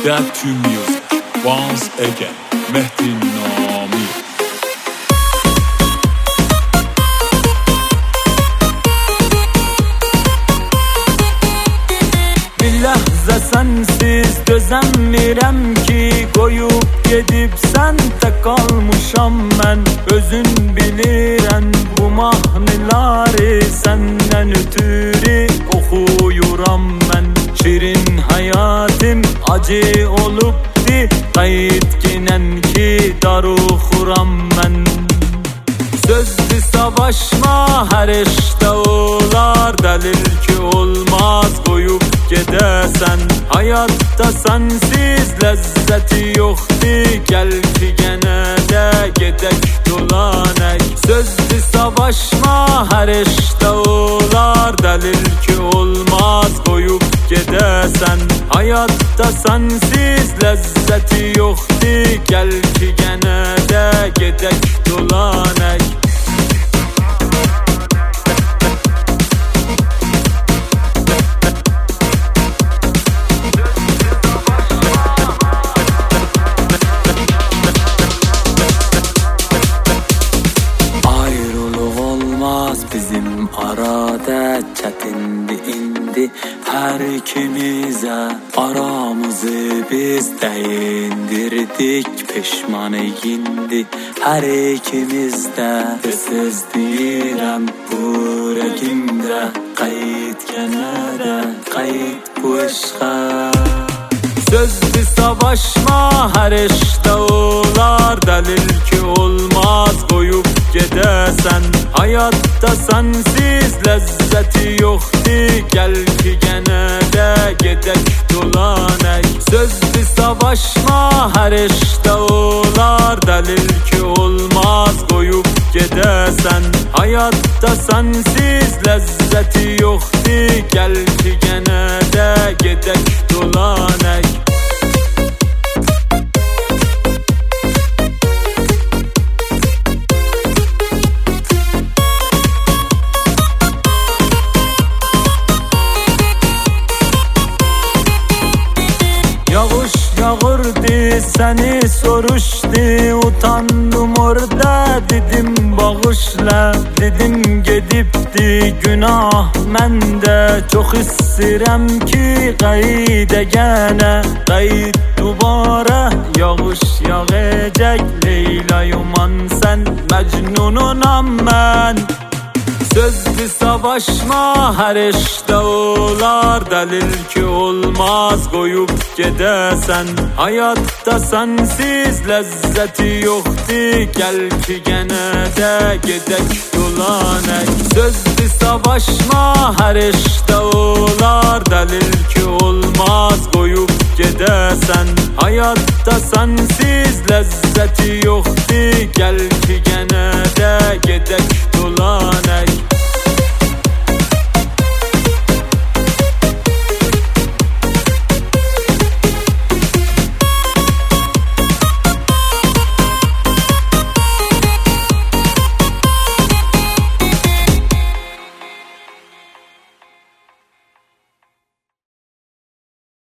That to music once again, Mehdi Nami. Bir lahza sensiz dözəmirəm ki, qoyub gedib sən tək qalmışam mən. Özün bilirən bu mahnıları səndən ötürü oxuyuram mən. Şirin həyatım acı olubdi, qayıt ginən ki darıxuram mən. Sözdü savaşma, hər işdə olar, dəlil ki olmaz qoyub gedəsən. Həyatda sənsiz ləzzəti yoxdur, gəl ki yenə də gedək dolanək. Sözdü savaşma, hər işdə olar, dəlil ki olmaz qoyub gedəsən. Həyatda sənsiz ləzzəti yoxdur, gəl ki yenə də gedək dolanək. Bizim arada çətindi indi hər ikimizə. Aramızı biz dəyindirdik, peşmanı indi hər ikimizdə. Söz deyirəm bu rəqimdə, qayıt yenə də, qayıt bu eşqə. Sözdü savaşma, hər işdə olar, dəlil ki olmaz qoyub gedəsən. Həyatda sənsiz ləzzəti yoxdur, gəl ki yenə də gedək dolanək. Sözdü savaşma, hər işdə olar, dəlil ki olmaz qoyub gedəsən. Həyatda sənsiz ləzzəti yoxdur, gəl ki yenə də gedək dolanək. Yağış yağırdı, səni soruşdu, utandım orada, dedim bağışla. Dedim gedibdi günah məndə, çox istəyirəm ki qayıda yenə. Qayıt dubara, yağış yağacaq, Leyla yuman sən, Məcnununam mən. Sözdü savaşma, hər işdə olar, dəlil ki olmaz qoyub gedəsən. Həyatda sənsiz ləzzəti yoxdur, gəl ki yenə də gedək dolanək. Sözdü savaşma, hər işdə olar, dəlil ki olmaz qoyub gedəsən. Həyatda sənsiz ləzzəti yoxdur, gəl ki yenə də gedək